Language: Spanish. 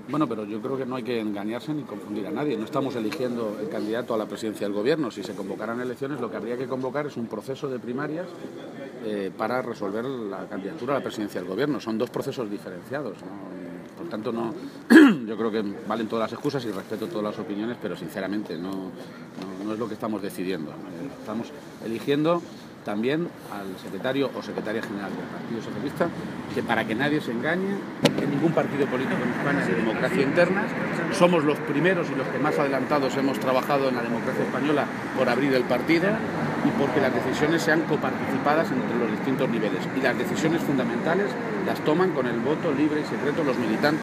Bueno, pero yo creo que no hay que engañarse ni confundir a nadie. No estamos eligiendo el candidato a la presidencia del gobierno. Si se convocaran elecciones, lo que habría que convocar es un proceso de primarias para resolver la candidatura a la presidencia del gobierno. Son dos procesos diferenciados, ¿no? Por tanto, no, yo creo que valen todas las excusas y respeto todas las opiniones, pero sinceramente no es lo que estamos decidiendo. Estamos eligiendo también al secretario o secretaria general del Partido Socialista, que para que nadie se engañe, en ningún partido político en España hay democracia interna. Somos los primeros y los que más adelantados hemos trabajado en la democracia española por abrir el partido y porque las decisiones sean coparticipadas entre los distintos niveles. Y las decisiones fundamentales las toman con el voto libre y secreto los militantes.